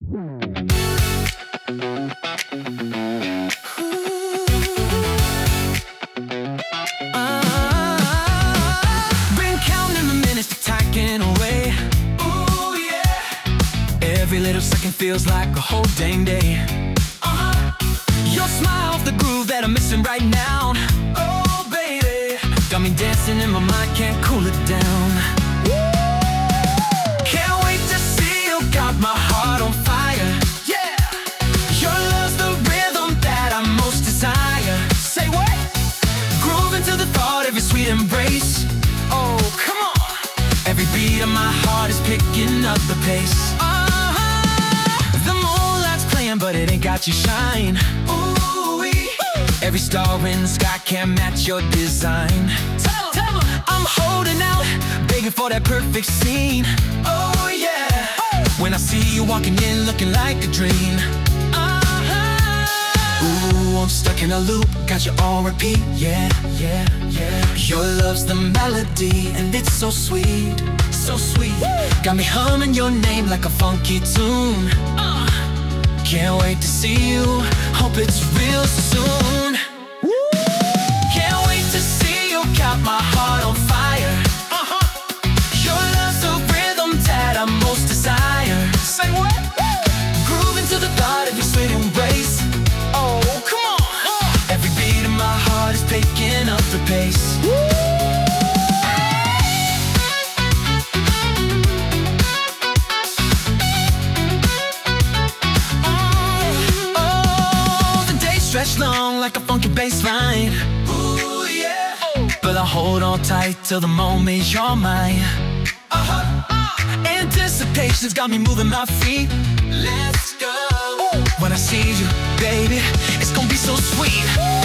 Been counting the minutes to ticking away. Ooh, yeah. Every little second feels like a whole dang day. Your smile, the groove that I'm missing right now. Oh, baby, got me dancing in my mind, can't cool it down. Can't wait to see you, got my heart on fire. Yeah, your love's the rhythm that I most desire. Say what? Grooving to the thought, every sweet embrace. Oh, come on. Every beat of my heart is picking up the pace. The moonlight's playing, but it ain't got you shine. Ooh-wee. Every star in the sky can't match your design. Tell 'em. I'm holding out, begging for that perfect scene. Oh yeah. When I see you walking in looking like a dream. Ooh, I'm stuck in a loop, got you on repeat. Yeah, yeah, yeah. Your love's the melody, and it's so sweet, so sweet. Got me humming your name like a funky tune. Can't wait to see you, hope it's real soon. Can't wait to see you, got my heart on fire. Your love's the rhythm that I most desire. Say what? Grooving to the thought of your sweet embrace. Oh, come on. Every beat of my heart is picking up the pace. Stretch long like a funky bass line. Ooh, yeah. But I hold on tight till the moment you're mine. Anticipation's got me moving my feet. Let's go. When I see you, baby, it's gonna be so sweet.